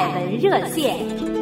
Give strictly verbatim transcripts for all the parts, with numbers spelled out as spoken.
乃文热线。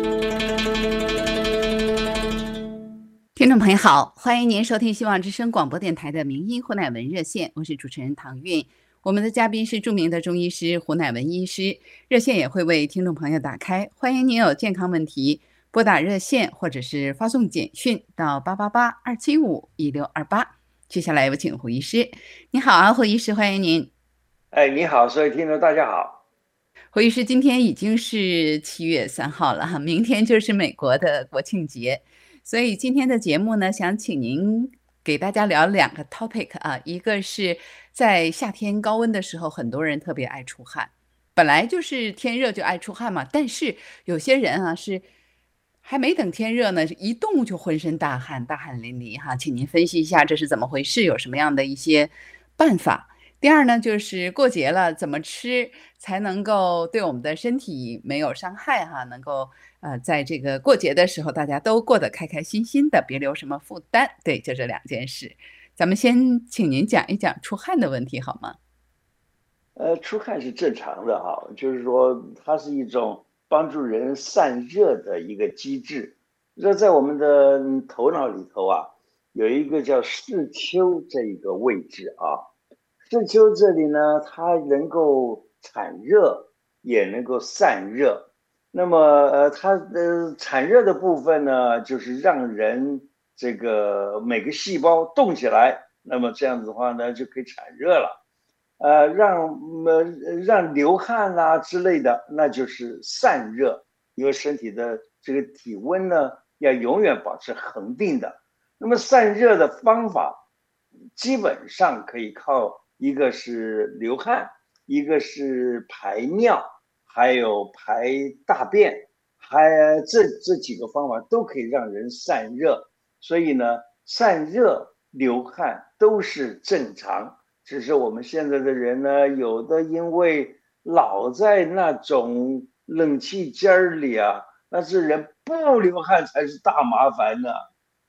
听众朋友好，欢迎您收听希望之声广播电台的名医胡乃文热线，我是主持人唐韵。我们的嘉宾是著名的中医师胡乃文医师，热线也会为听众朋友打开，欢迎您有健康问题拨打热线或者是发送简讯到八八八二七五一六二八。接下来有请胡医师。你好啊，胡医师，欢迎您。 哎，你好，所有听众大家好。 胡医师，今天已经是七月三号了哈，明天就是美国的国庆节，所以今天的节目呢，想请您给大家聊两个 topic 啊，一个是在夏天高温的时候，很多人特别爱出汗，本来就是天热就爱出汗嘛，但是有些人啊是还没等天热呢，一动就浑身大汗，大汗淋漓哈，请您分析一下这是怎么回事，有什么样的一些办法。第二呢，就是过节了，怎么吃才能够对我们的身体没有伤害哈？能够呃，在这个过节的时候，大家都过得开开心心的，别留什么负担。对，就这两件事。咱们先请您讲一讲出汗的问题好吗？ 呃，出汗是正常的哈，就是说它是一种帮助人散热的一个机制。这在我们的头脑里头啊，有一个叫视丘这一个位置啊。视丘这里呢，它能够产热，也能够散热。那么，呃，它的产热的部分呢，就是让人这个每个细胞动起来，那么这样子的话呢，就可以产热了。呃，让呃让流汗啦、啊、之类的，那就是散热，因为身体的这个体温呢，要永远保持恒定的。那么散热的方法，基本上可以靠一个是流汗，一个是排尿，还有排大便，还这这几个方法都可以让人散热。所以呢，散热、流汗都是正常。只是我们现在的人呢，有的因为老在那种冷气间里啊，那是人不流汗才是大麻烦呢。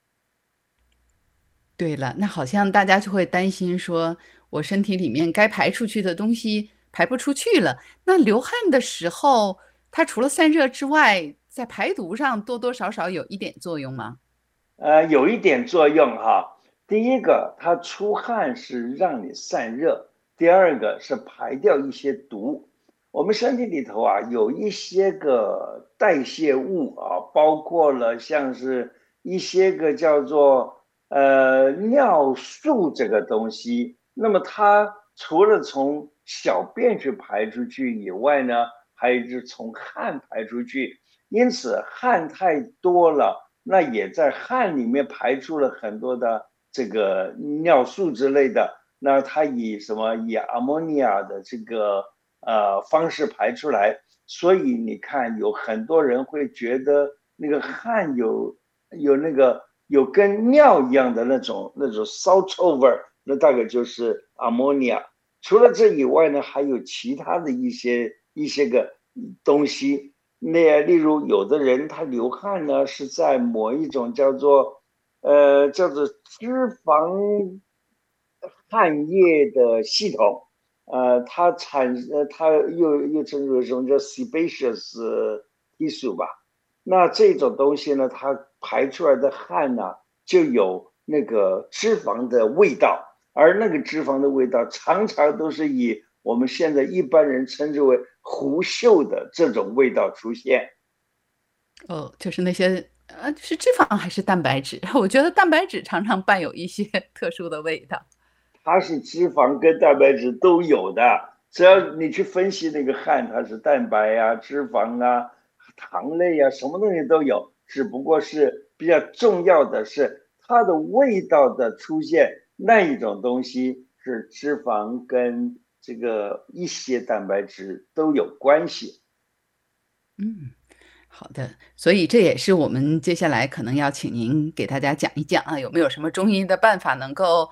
对了，那好像大家就会担心说，我身体里面该排出去的东西排不出去了。那流汗的时候，它除了散热之外，在排毒上多多少少有一点作用吗？ 呃，有一点作用哈。第一个，它出汗是让你散热；第二个是排掉一些毒。我们身体里头啊，有一些个代谢物啊，包括了像是一些个叫做呃尿素这个东西。那么它除了从小便去排出去以外呢，还有就是从汗排出去。因此，汗太多了。那也在汗里面排出了很多的这个尿素之类的，那它以什么以阿莫尼亚的这个呃方式排出来，所以你看有很多人会觉得那个汗有有那个有跟尿一样的那种那种骚臭味儿，那大概就是阿莫尼亚。除了这以外呢，还有其他的一些一些个东西。那例如有的人他流汗呢，是在某一种叫做呃叫做脂肪汗液的系统，呃，它产呃它又又称为什么叫 sebaceous tissue 吧？那这种东西呢，它排出来的汗呢，就有那个脂肪的味道，而那个脂肪的味道常常都是以我们现在一般人称之为狐臭的这种味道出现。 哦，就是那些呃，是脂肪还是蛋白质？我觉得蛋白质常常伴有一些特殊的味道。 它是脂肪跟蛋白质都有的，只要你去分析那个汗，它是蛋白啊、脂肪啊、糖类啊，什么东西都有，只不过是比较重要的是它的味道的出现，那一种东西是脂肪跟这个一些蛋白质都有关系。 嗯，好的，所以这也是我们接下来可能要请您给大家讲一讲啊，有没有什么中医的办法能够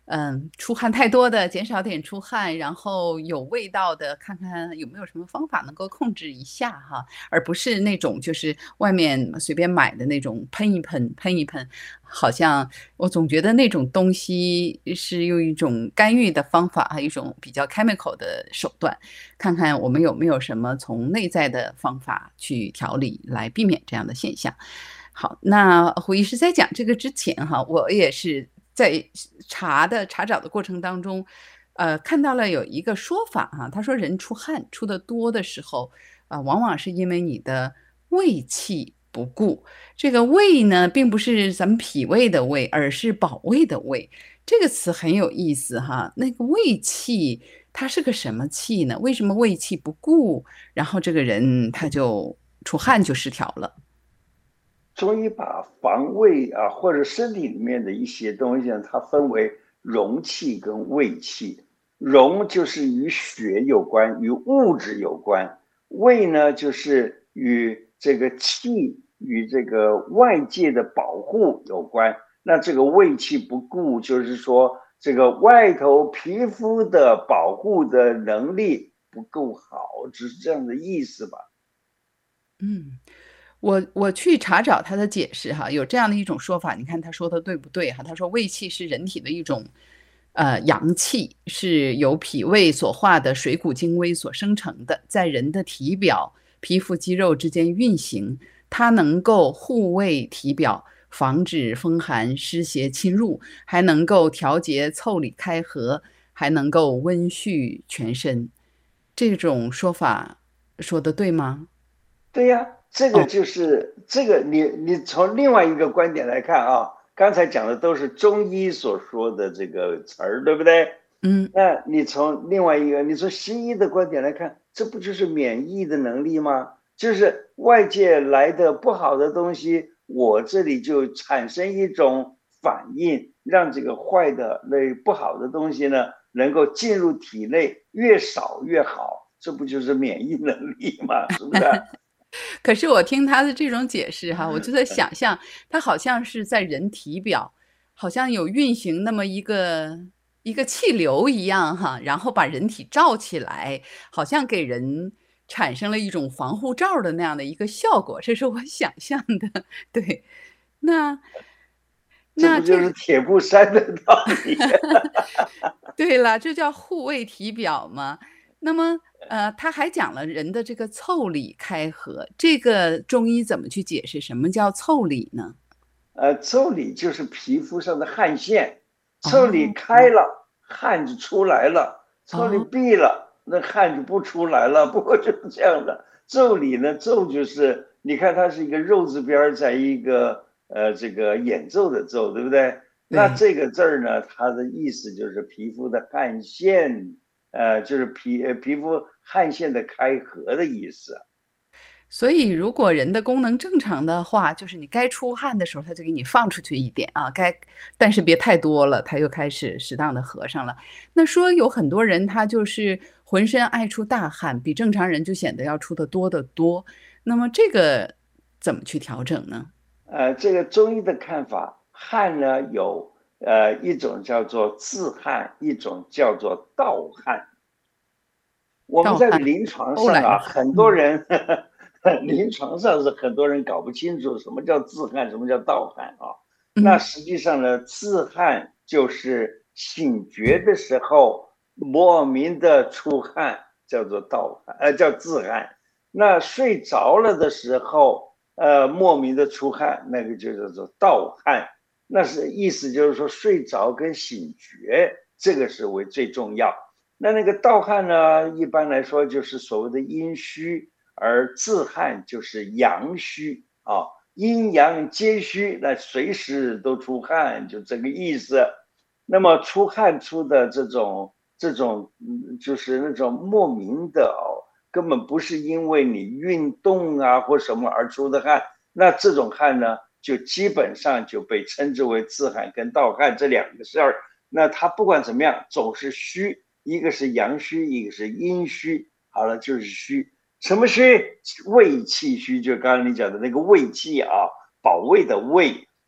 嗯，出汗太多的减少点出汗，然后有味道的看看有没有什么方法能够控制一下哈，而不是那种就是外面随便买的那种喷一喷喷一喷，好像我总觉得那种东西是用一种干预的方法，还有一种比较 chemical 的手段，看看我们有没有什么从内在的方法去调理，来避免这样的现象。好，那胡医师在讲这个之前哈，我也是在查的查找的过程当中，呃，看到了有一个说法哈，他说人出汗出得多的时候，啊，往往是因为你的胃气不顾。这个胃呢，并不是咱们脾胃的胃，而是保卫的卫。这个词很有意思哈，那个胃气它是个什么气呢？为什么胃气不顾，然后这个人他就出汗就失调了？ 中医把防卫啊，或者身体里面的一些东西呢，它分为荣气跟卫气。荣就是与血有关，与物质有关；卫呢，就是与这个气与这个外界的保护有关。那这个卫气不顾，就是说这个外头皮肤的保护的能力不够好，只是这样的意思吧。 嗯。我我去查找他的解释哈，有这样的一种说法，你看他说的对不对哈？他说胃气是人体的一种，呃，阳气，是由脾胃所化的水谷精微所生成的，在人的体表、皮肤肌肉之间运行，它能够护卫体表，防止风寒湿邪侵入，还能够调节腠理开合，还能够温煦全身。这种说法说的对吗？ 对呀，这个哦， 就是这个你你从另外一个观点来看啊，刚才讲的都是中医所说的这个词儿，对不对？ 嗯。 那你从另外一个，你从西医的观点来看，这不就是免疫的能力吗？就是外界来的不好的东西，我这里就产生一种反应，让这个坏的那不好的东西呢，能够进入体内，越少越好，这不就是免疫能力吗？是不是？ 可是我听他的这种解释哈，我就在想象，他好像是在人体表，好像有运行那么一个一个气流一样哈，然后把人体罩起来，好像给人产生了一种防护罩儿的那样的一个效果，这是我想象的。对，那这不就是那这个铁布衫的道理？ 对了，这叫护卫体表嘛。那么，呃，他还讲了人的这个腠理开合，这个中医怎么去解释什么叫腠理呢？ 呃，腠理就是皮肤上的汗腺，腠理哦， 开了，汗就出来了；腠理哦， 闭了，那汗就不出来了。不过就是这样的。腠理呢，腠就是你看它是一个肉字边在一个呃这个演奏的奏，对不对？那对， 这个字儿呢，它的意思就是皮肤的汗腺，呃，就是皮呃皮肤汗腺的开合的意思。 所以如果人的功能正常的话，就是你该出汗的时候，他就给你放出去一点啊，该但是别太多了，他又开始适当的合上了。那说有很多人他就是浑身爱出大汗，比正常人就显得要出的多得多，那么这个怎么去调整呢？ 呃，这个中医的看法，汗呢有呃一种叫做自汗，一种叫做盗汗。我们盗汗， 在临床上啊， 偷懒的汗， 很多嗯， 人临床上是很多人搞不清楚什么叫自汗，什么叫盗汗啊。那嗯， 实际上呢，自汗就是醒觉的时候莫名的出汗，叫做盗汗，呃，叫自汗。那睡着了的时候，呃，莫名的出汗，那个就叫做盗汗。那是意思就是说，睡着跟醒觉这个是为最重要。那那个盗汗呢，一般来说就是所谓的阴虚，而自汗就是阳虚啊，阴阳皆虚，那随时都出汗，就这个意思。那么出汗出的这种这种，嗯，就是那种莫名的哦，根本不是因为你运动啊或什么而出的汗，那这种汗呢，就基本上就被称之为自汗跟盗汗这两个事儿。那它不管怎么样，总是虚。一个是阳虚，一个是阴虚，好了就是虚。什么虚？胃气虚，就刚刚你讲的那个胃气啊，保卫的胃。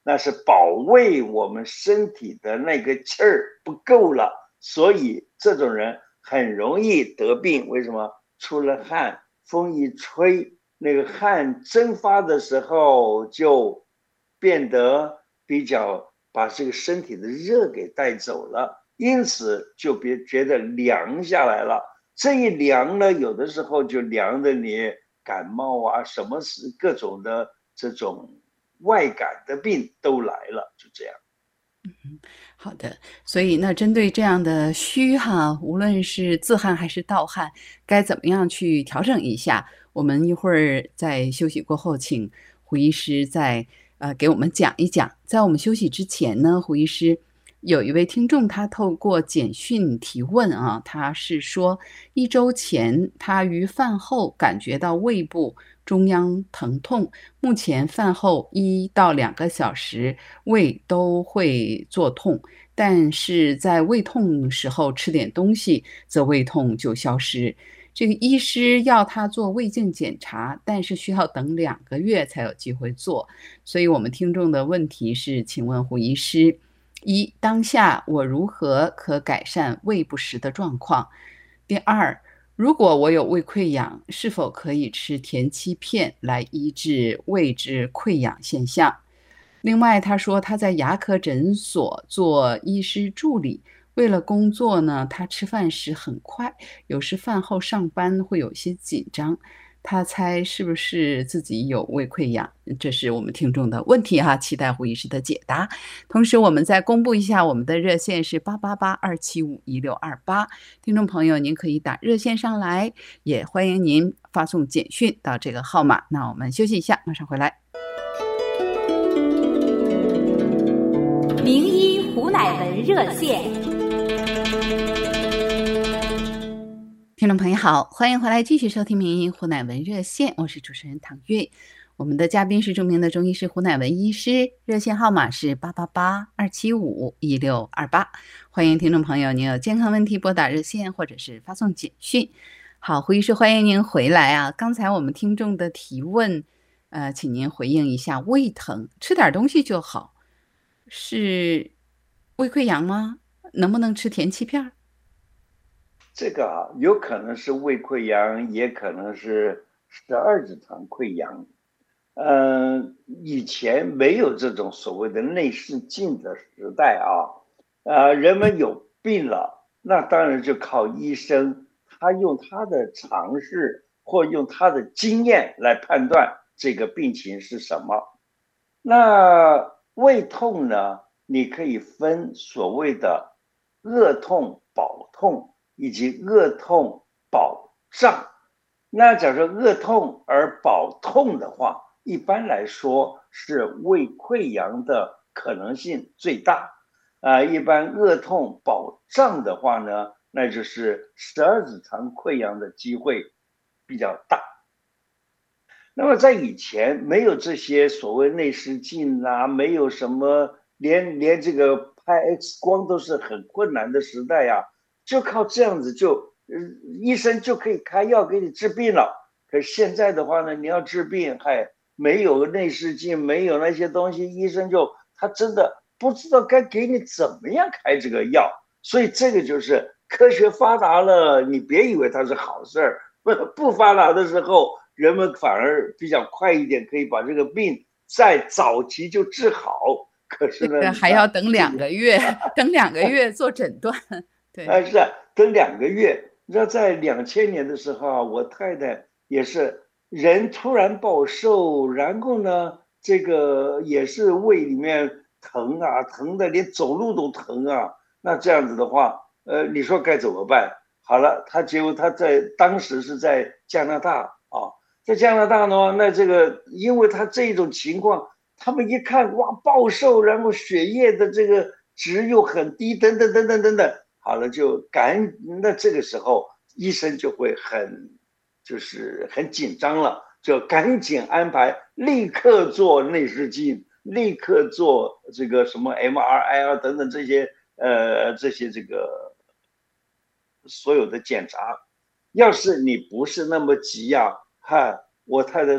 那是保卫我们身体的那个气儿不够了，所以这种人很容易得病。为什么？出了汗，风一吹，那个汗蒸发的时候就变得比较把这个身体的热给带走了，因此就别觉得凉下来了。这一凉呢，有的时候就凉的你感冒啊，什么是各种的这种外感的病都来了，就这样。 嗯，好的。所以那针对这样的虚哈，无论是自汗还是盗汗，该怎么样去调整一下？我们一会儿在休息过后，请胡医师再呃给我们讲一讲。在我们休息之前呢，胡医师有一位听众他透过简讯提问啊，他是说一周前他于饭后感觉到胃部中央疼痛，目前饭后一到两个小时胃都会作痛，但是在胃痛时候吃点东西，则胃痛就消失。这个医师要他做胃镜检查，但是需要等两个月才有机会做。所以我们听众的问题是，请问胡医师：一、当下我如何可改善胃不食的状况？第二，如果我有胃溃疡，是否可以吃田七片来医治胃之溃疡现象？另外，他说他在牙科诊所做医师助理，为了工作呢，他吃饭时很快，有时饭后上班会有些紧张。他猜是不是自己有胃溃疡？这是我们听众的问题哈，期待胡医师的解答。同时，我们再公布一下我们的热线是八八八二七五一六二八，听众朋友您可以打热线上来，也欢迎您发送简讯到这个号码。那我们休息一下，马上回来。 名医胡乃文热线。 听众朋友好，欢迎回来继续收听名医胡乃文热线，我是主持人唐月。我们的嘉宾是著名的中医师胡乃文医师，热线号码是八八八二七五一六二八。欢迎听众朋友，您有健康问题拨打热线或者是发送简讯。好，胡医师欢迎您回来啊！刚才我们听众的提问，呃，请您回应一下，胃疼吃点东西就好，是胃溃疡吗？能不能吃田七片？ 这个啊，有可能是胃溃疡，也可能是十二指肠溃疡。嗯、呃，以前没有这种所谓的内视镜的时代啊，呃，人们有病了，那当然就靠医生，他用他的常识或用他的经验来判断这个病情是什么。那胃痛呢，你可以分所谓的恶痛、饱痛以及恶痛饱胀。那假如恶痛而饱痛的话，一般来说是胃溃疡的可能性最大。啊、呃，一般恶痛饱胀的话呢，那就是十二指肠溃疡的机会比较大。那么在以前没有这些所谓内视镜啊，没有什么连连这个拍 X 光都是很困难的时代呀、啊，就靠这样子就，呃，医生就可以开药给你治病了。可是现在的话呢，你要治病，还没有内视镜，没有那些东西，医生就他真的不知道该给你怎么样开这个药。所以这个就是科学发达了，你别以为它是好事儿，不不发达的时候。人们反而比较快一点，可以把这个病在早期就治好。可是呢， 还要等两个月，等两个月做诊断。对， 啊，是啊，等两个月。你知道，在两千年的时候啊，我太太也是人突然暴瘦，然后呢，这个也是胃里面疼啊，疼的连走路都疼啊。那这样子的话，呃，你说该怎么办？好了，他结果他在当时是在加拿大啊。在加拿大呢，那这个因为他这种情况，他们一看哇暴瘦，然后血液的这个值又很低，等等等等等等，好了就赶，那这个时候医生就会很就是很紧张了，就赶紧安排立刻做内视镜，立刻做这个什么 M R I 啊等等这些呃这些这个所有的检查。要是你不是那么急呀、啊。嗨，我太太说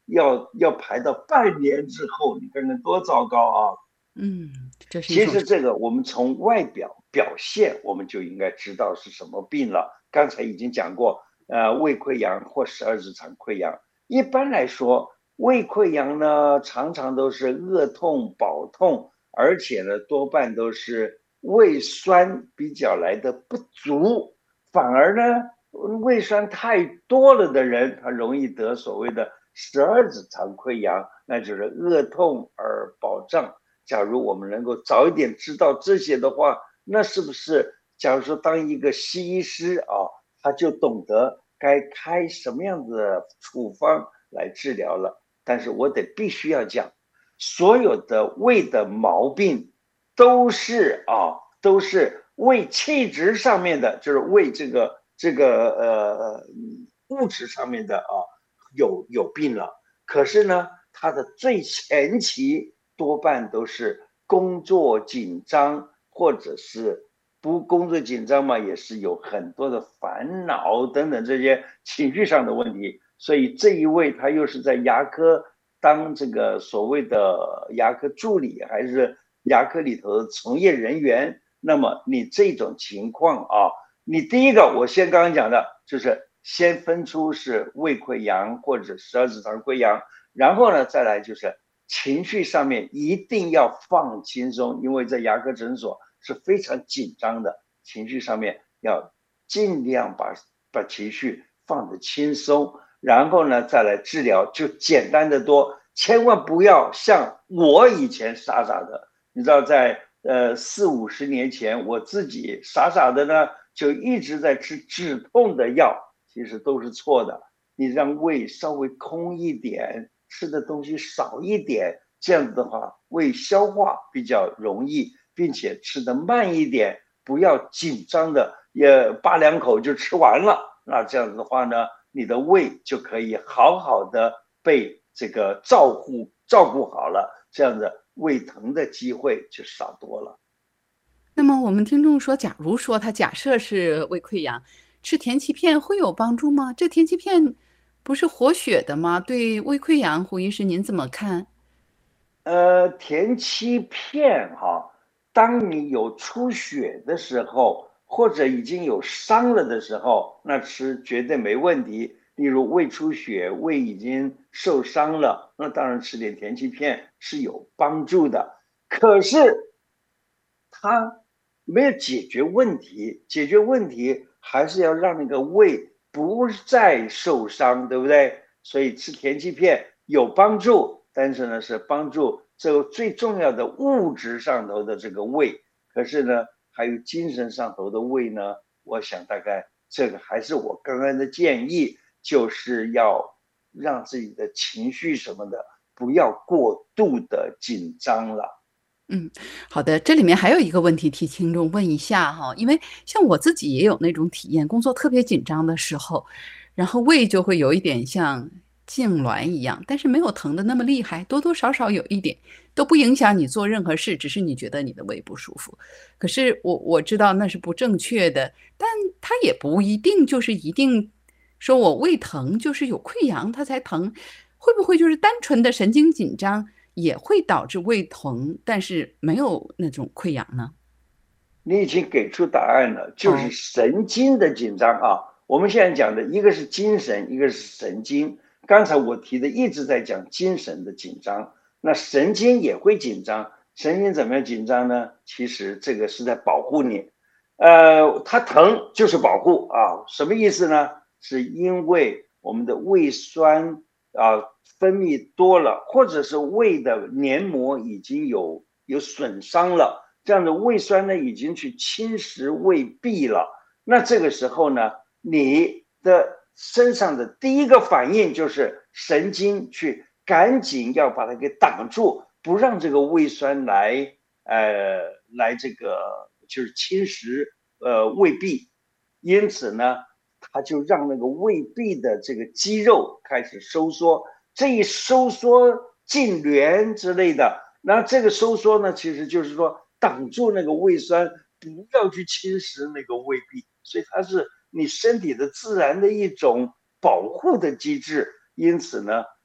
要要排到半年之后，你看看多糟糕啊！ 嗯，这是一种其实这个我们从外表表现，我们就应该知道是什么病了。刚才已经讲过，呃，胃溃疡或十二指肠溃疡。一般来说，胃溃疡呢，常常都是恶痛、饱痛，而且呢，多半都是胃酸比较来的不足，反而呢，胃酸太多了的人，他容易得所谓的十二指肠溃疡，那就是恶痛而饱胀。假如我们能够早一点知道这些的话，那是不是假如说当一个西医师啊，他就懂得该开什么样子的处方来治疗了？但是我得必须要讲，所有的胃的毛病都是啊，都是胃气质上面的，就是胃这个这个呃物质上面的啊有有病了。可是呢，它的最前期多半都是工作紧张，或者是不工作紧张嘛，也是有很多的烦恼等等这些情绪上的问题。所以这一位他又是在牙科当这个所谓的牙科助理，还是牙科里头的从业人员，那么你这种情况啊，你第一个我先刚刚讲的就是先分出是胃溃疡或者十二指肠溃疡，然后呢再来就是情绪上面一定要放轻松，因为在牙科诊所是非常紧张的，情绪上面要尽量把把情绪放得轻松，然后呢再来治疗就简单的多，千万不要像我以前傻傻的，你知道在呃四五十年前我自己傻傻的呢就一直在吃止痛的药，其实都是错的，你让胃稍微空一点，吃的东西少一点，这样子的话胃消化比较容易，并且吃的慢一点，不要紧张的也扒两口就吃完了，那这样子的话呢，你的胃就可以好好的被这个照顾照顾好了，这样子胃疼的机会就少多了。 那么我们听众说，假如说他假设是胃溃疡，吃田七片会有帮助吗？这田七片不是活血的吗？对胃溃疡，胡医师您怎么看？ 呃，田七片哈，当你有出血的时候，或者已经有伤了的时候，那吃绝对没问题。例如胃出血，胃已经受伤了，那当然吃点田七片是有帮助的。可是它没有解决问题，解决问题还是要让那个胃不再受伤，对不对？所以吃田七片有帮助，但是呢是帮助这个最重要的物质上头的这个胃，可是呢还有精神上头的胃呢，我想大概这个还是我刚刚的建议，就是要让自己的情绪什么的不要过度的紧张了。 嗯，好的，这里面还有一个问题替听众问一下哈，因为像我自己也有那种体验，工作特别紧张的时候，然后胃就会有一点像痉挛一样，但是没有疼的那么厉害，多多少少有一点，都不影响你做任何事，只是你觉得你的胃不舒服。可是我我知道那是不正确的，但它也不一定就是一定说我胃疼就是有溃疡它才疼，会不会就是单纯的神经紧张？也会导致胃疼，但是没有那种溃疡呢？ 你已经给出答案了，就是哦， 神经的紧张啊。我们现在讲的一个是精神，一个是神经。刚才我提的一直在讲精神的紧张，那神经也会紧张。神经怎么样紧张呢？其实这个是在保护你，呃，它疼就是保护啊。什么意思呢？是因为我们的胃酸啊分泌多了，或者是胃的黏膜已经有有损伤了。这样的胃酸呢已经去侵蚀胃壁了，那这个时候呢，你的身上的第一个反应就是神经去赶紧要把它给挡住，不让这个胃酸来呃来这个就是侵蚀呃胃壁，因此呢，它就让那个胃壁的这个肌肉开始收缩，这一收缩痉挛之类的，那这个收缩呢，其实就是说挡住那个胃酸，不要去侵蚀那个胃壁，所以它是你身体的自然的一种保护的机制。因此呢，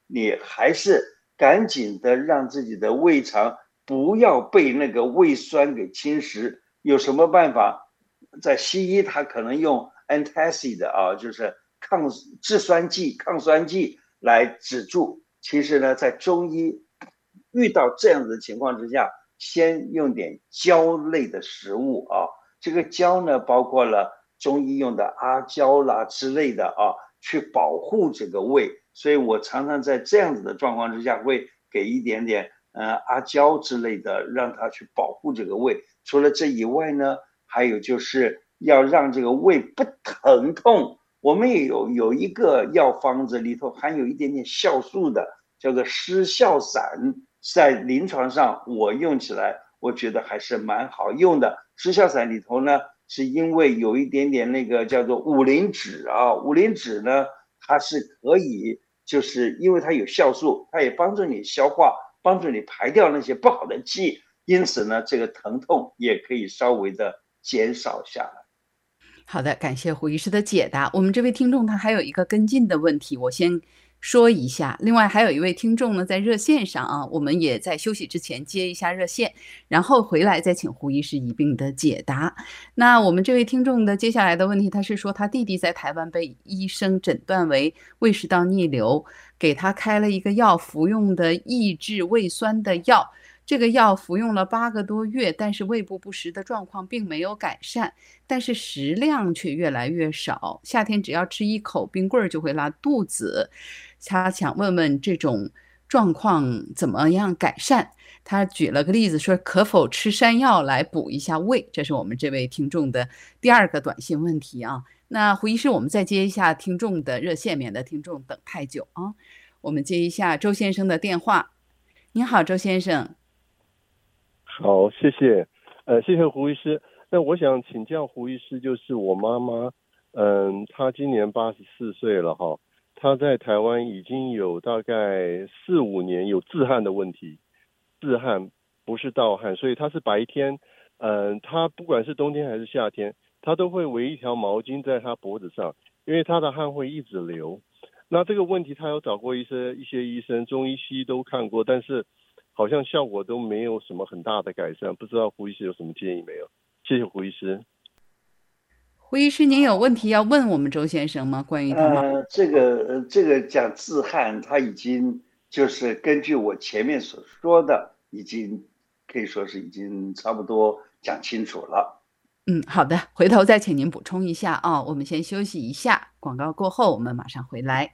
你还是赶紧的让自己的胃肠不要被那个胃酸给侵蚀。有什么办法？在西医它可能用 antacid 啊，就是抗制酸剂、抗酸剂来止住。其实呢，在中医遇到这样的情况之下，先用点胶类的食物啊。这个胶呢，包括了中医用的阿胶啦之类的啊，去保护这个胃。所以我常常在这样子的状况之下，会给一点点呃阿胶之类的，让它去保护这个胃。除了这以外呢，还有就是要让这个胃不疼痛。我们也有有一个药方子里头含有一点点酵素的，叫做湿效散，在临床上我用起来，我觉得还是蛮好用的。湿效散里头呢，是因为有一点点那个叫做五灵脂啊，五灵脂呢，它是可以，就是因为它有酵素，它也帮助你消化，帮助你排掉那些不好的气，因此呢，这个疼痛也可以稍微的减少下来。 好的，感谢胡医师的解答。我们这位听众他还有一个跟进的问题，我先说一下。另外还有一位听众呢，在热线上啊，我们也在休息之前接一下热线，然后回来再请胡医师一并的解答。那我们这位听众的接下来的问题，他是说他弟弟在台湾被医生诊断为胃食道逆流，给他开了一个药，服用的抑制胃酸的药。这个药服用了八个多月，但是胃部不食的状况并没有改善，但是食量却越来越少。夏天只要吃一口冰棍就会拉肚子。他想问问这种状况怎么样改善？他举了个例子说，可否吃山药来补一下胃？这是我们这位听众的第二个短信问题啊。那胡医师，我们再接一下听众的热线，免得听众等太久啊。我们接一下周先生的电话。您好，周先生。 好，谢谢，呃，谢谢胡医师。那我想请教胡医师，就是我妈妈，嗯，她今年八十四岁了哈，她在台湾已经有大概四五年有自汗的问题，自汗不是盗汗，所以她是白天，嗯，她不管是冬天还是夏天，她都会围一条毛巾在她脖子上，因为她的汗会一直流。那这个问题她有找过一些一些医生，中医西医都看过，但是好像效果都没有什么很大的改善，不知道胡医师有什么建议没有？谢谢胡医师。 胡医师，您有问题要问我们周先生吗？关于他吗？ 呃，这个这个讲自汗，他已经就是根据我前面所说的，已经可以说是已经差不多讲清楚了。 嗯，好的，回头再请您补充一下啊。我们先休息一下，广告过后我们马上回来。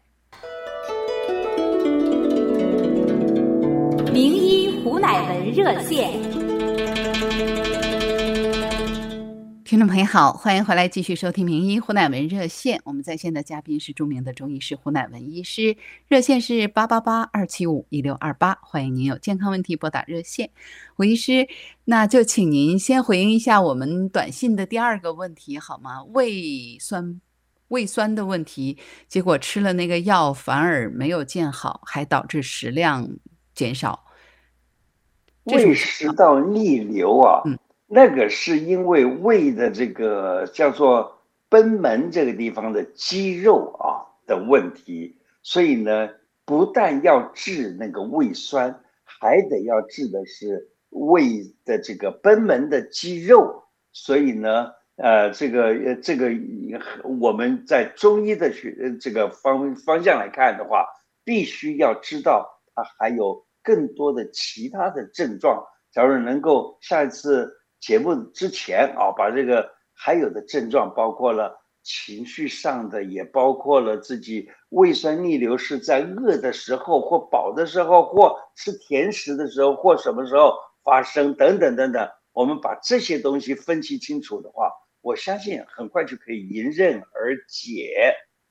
名医胡乃文热线。 听众朋友好，欢迎回来继续收听名医胡乃文热线。我们在线的嘉宾是著名的中医师胡乃文医师，热线是八八八二七五一六二八，欢迎您有健康问题拨打热线。胡医师，那就请您先回应一下我们短信的第二个问题好吗？胃酸胃酸的问题，结果吃了那个药反而没有见好，还导致食量减少。 胃食道逆流啊， 嗯， 那个是因为胃的这个叫做贲门这个地方的肌肉啊的问题，所以呢，不但要治那个胃酸，还得要治的是胃的这个贲门的肌肉。所以呢，呃，这个这个我们在中医的学这个方方向来看的话，必须要知道它还有更多的其他的症状。假如能够下一次节目之前啊，把这个还有的症状，包括了情绪上的，也包括了自己胃酸逆流是在饿的时候或饱的时候或吃甜食的时候或什么时候发生等等等等，我们把这些东西分析清楚的话，我相信很快就可以迎刃而解。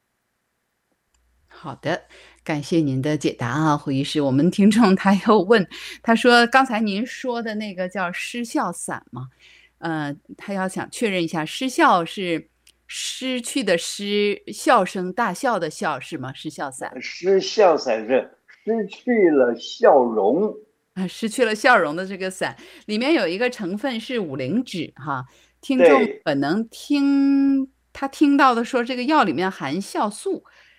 好的，感谢您的解答啊，胡医师。我们听众他又问，他说刚才您说的那个叫失效散吗？呃，他要想确认一下，失效是失去的失，笑声大笑的笑是吗？失效散。 失效散是失去了笑容啊，失去了笑容的这个散，里面有一个成分是五灵脂哈。听众可能听他听到的说这个药里面含酵素。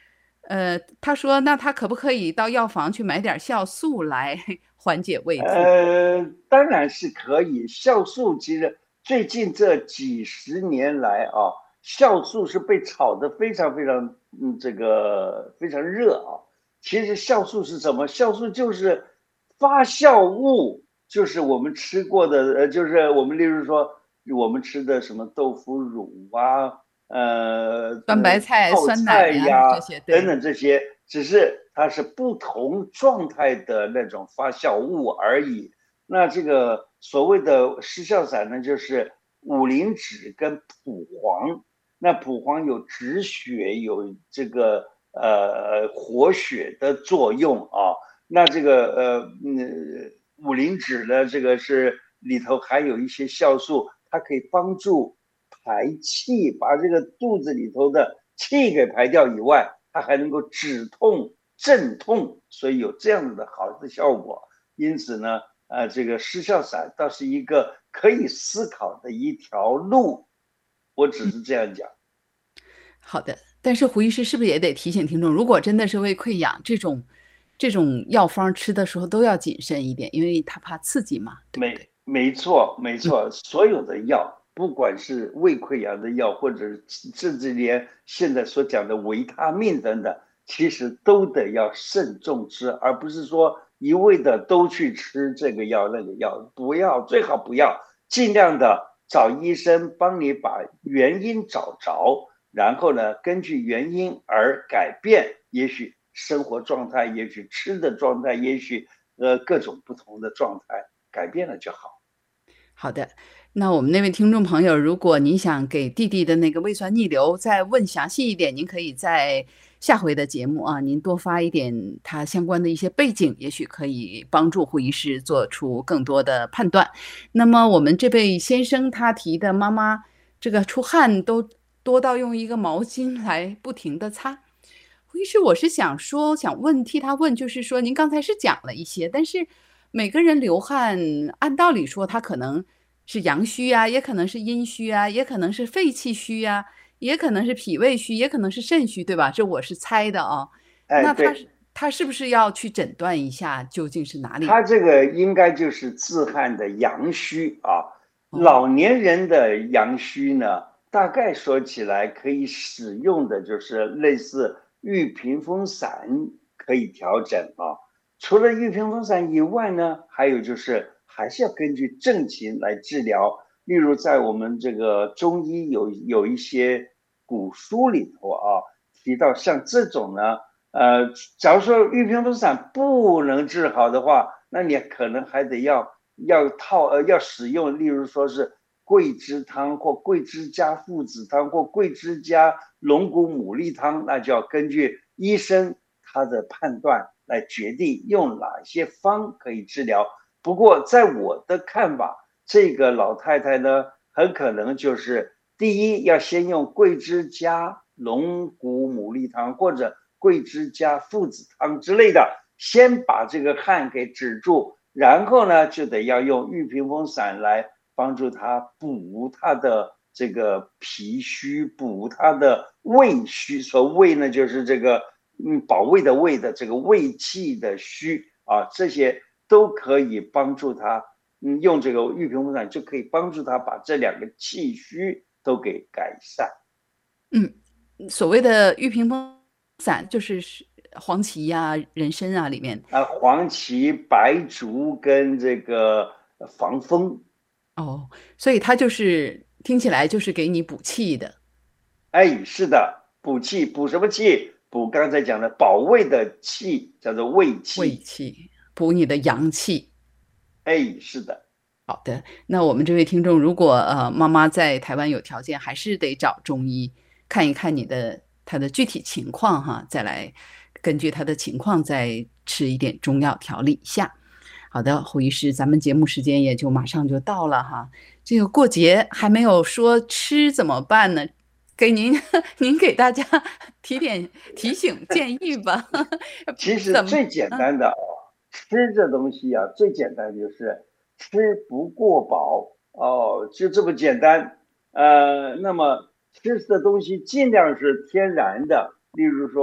呃，他说那他可不可以到药房去买点酵素来缓解胃痛？ 呃，当然是可以。酵素其实最近这几十年来啊，酵素是被炒得非常非常，嗯，这个非常热啊。其实酵素是什么？酵素就是发酵物，就是我们吃过的，呃，就是我们例如说我们吃的什么豆腐乳啊，呃， 酸白菜、 泡酸奶呀、 菜呀这些， 等对。 等这些，只是它是不同状态的那种发酵物而已。那这个所谓的失酵散呢，就是五灵脂跟蒲黄。那蒲黄有止血，有这个呃活血的作用啊。那这个呃嗯五灵脂呢，这个是里头含有一些酵素，它可以帮助排气，把这个肚子里头的气给排掉以外，它还能够止痛镇痛，所以有这样子的好的效果。因此呢，呃，这个失酵散倒是一个可以思考的一条路，我只是这样讲。 好的，但是胡医师是不是也得提醒听众，如果真的是胃溃疡，这种这种药方吃的时候都要谨慎一点，因为它怕刺激嘛，对不没对？ 没错没嗯， 错，所有的药，不管是胃溃疡的药，或者甚至连现在所讲的维他命等等，其实都得要慎重吃，而不是说一味的都去吃这个药那个药，不要，最好不要，尽量的找医生帮你把原因找着，然后呢，根据原因而改变，也许生活状态，也许吃的状态，也许呃各种不同的状态。改变了就好。 好的。那我们那位听众朋友，如果您想给弟弟的那个胃酸逆流再问详细一点，您可以在下回的节目啊，您多发一点他相关的一些背景，也许可以帮助胡医师做出更多的判断。那么我们这位先生他提的妈妈这个出汗都多到用一个毛巾来不停的擦。胡医师，我是想说，想问替他问，就是说您刚才是讲了一些，但是每个人流汗，按道理说他可能是阳虚啊，也可能是阴虚啊，也可能是肺气虚啊，也可能是脾胃虚，也可能是肾虚，对吧？这我是猜的啊。 哎， 那他对， 是他是不是要去诊断一下究竟是哪里？ 他这个应该就是自汗的阳虚啊。 哦， 老年人的阳虚呢，大概说起来可以使用的就是类似玉屏风散可以调整啊。除了玉屏风散以外呢，还有就是还是要根据症情来治疗。例如在我们这个中医有有一些古书里头啊，提到像这种呢。呃，假如说玉屏风散不能治好的话，那你可能还得要要套呃要使用，例如说是桂枝汤或桂枝加附子汤或桂枝加龙骨牡蛎汤，那就要根据医生他的判断来决定用哪些方可以治疗。不过在我的看法，这个老太太呢，很可能就是第一要先用桂枝加龙骨牡蛎汤或者桂枝加附子汤之类的，先把这个汗给止住，然后呢就得要用玉屏风散来帮助他补他的这个脾虚，补他的胃虚。所谓呢就是这个嗯保卫的胃的这个胃气的虚啊，这些都可以帮助他。嗯，用这个玉屏风散就可以帮助他把这两个气虚都给改善。 嗯，所谓的玉屏风散就是是黄芪呀、人参啊里面。 啊，黄芪、白术跟这个防风。 哦，所以它就是听起来就是给你补气的。 哎，是的，补气，补什么气？补刚才讲的保卫的气，叫做胃胃气。 气，补你的阳气。 哎，是的。 好的，那我们这位听众，如果呃妈妈在台湾有条件，还是得找中医看一看你的他的具体情况哈，再来根据他的情况再吃一点中药调理一下。好的，胡医师，咱们节目时间也就马上就到了哈。这个过节还没有说吃怎么办呢？给您您给大家提点提醒建议吧。 其实怎么？ 最简嗯， 单的啊，吃这东西啊，最简单就是吃不过饱哦，就这么简单。呃，那么吃的东西尽量是天然的，例如说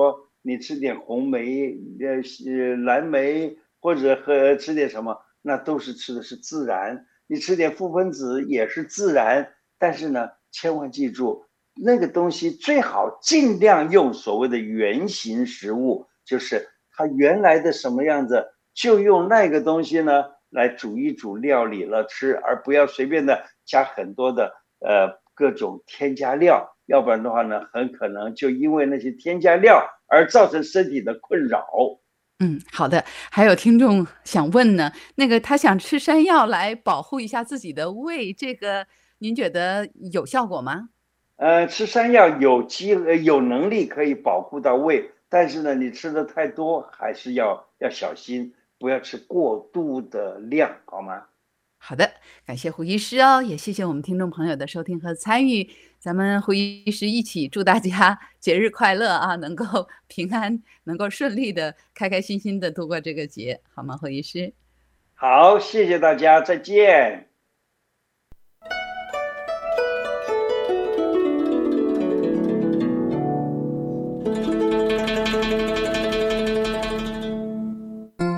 你吃点红莓、呃蓝莓，或者和吃点什么，那都是吃的是自然。你吃点覆盆子也是自然，但是呢，千万记住，那个东西最好尽量用所谓的原型食物，就是它原来的什么样子，就用那个东西呢来煮一煮料理了吃，而不要随便的加很多的呃各种添加料，要不然的话呢，很可能就因为那些添加料而造成身体的困扰。 嗯，好的。还有听众想问呢，那个他想吃山药来保护一下自己的胃，这个您觉得有效果吗？ 呃，吃山药有机呃有能力可以保护到胃，但是呢，你吃的太多还是要要小心，不要吃过度的量，好吗？ 好的，感谢胡医师哦，也谢谢我们听众朋友的收听和参与。咱们胡医师一起祝大家节日快乐啊，能够平安，能够顺利的、开开心心的度过这个节，好吗？胡医师。 好，谢谢大家，再见。